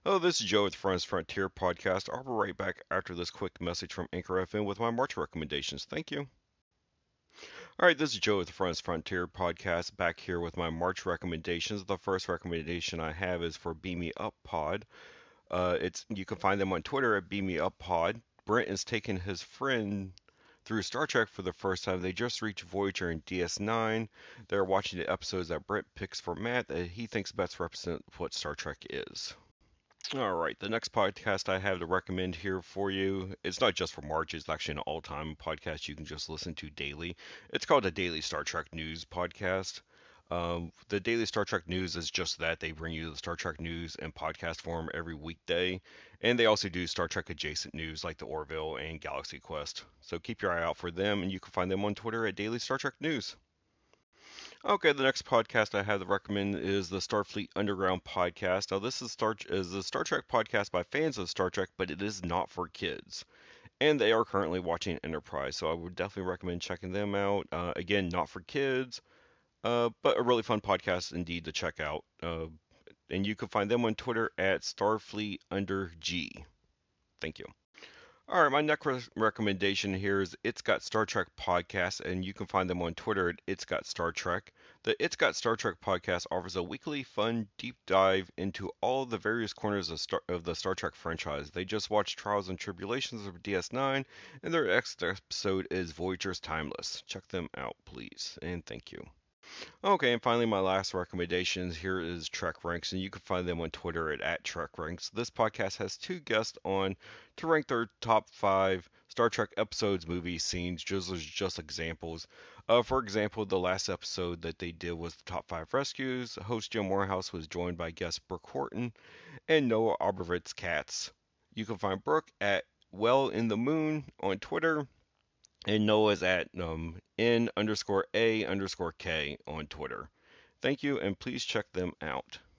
Hello, this is Joe with Friends Frontier Podcast. I'll be right back after this quick message from Anchor FM with my March recommendations. Thank you. All right, this is Joe with the Friends Frontier Podcast, back here with my March recommendations. The first recommendation I have is for Beam Me Up Pod. It's You can find them on Twitter at Beam Me Up Pod. Brent is taking his friend through Star Trek for the first time. They just reached Voyager and DS9. They're watching the episodes that Brent picks for Matt that he thinks best represent what Star Trek is. All right, the next podcast I have to recommend here for you, it's not just for March, it's actually an all-time podcast you can just listen to daily. It's called the Daily Star Trek News Podcast. The Daily Star Trek News is just that. They bring you the Star Trek news in podcast form every weekday, and they also do Star Trek adjacent news like the Orville and Galaxy Quest. So keep your eye out for them, and you can find them on Twitter at Daily Star Trek News. Okay, the next podcast I have to recommend is the Starfleet Underground podcast. Now, this is a Star Trek podcast by fans of Star Trek, but it is not for kids. And they are currently watching Enterprise, so I would definitely recommend checking them out. Again, not for kids, but a really fun podcast indeed to check out. And you can find them on Twitter at Starfleet Under G. Thank you. All right, my next recommendation here is It's Got Star Trek podcast, and you can find them on Twitter at It's Got Star Trek. The It's Got Star Trek podcast offers a weekly fun deep dive into all the various corners of the Star Trek franchise. They just watched Trials and Tribulations of DS9, and their next episode is Voyager's Timeless. Check them out, please, and thank you. Okay, and finally, my last recommendations here is Trek Ranks, and you can find them on Twitter at Trek Ranks. This podcast has two guests on to rank their top five Star Trek episodes, movies, scenes, just examples. For example, the last episode that they did was the top five rescues. Host Jim Morehouse was joined by guest Brooke Horton and Noah Arbovitz Katz. You can find Brooke at Well in the Moon on Twitter, and Noah's at N_A_K on Twitter. Thank you, and please check them out.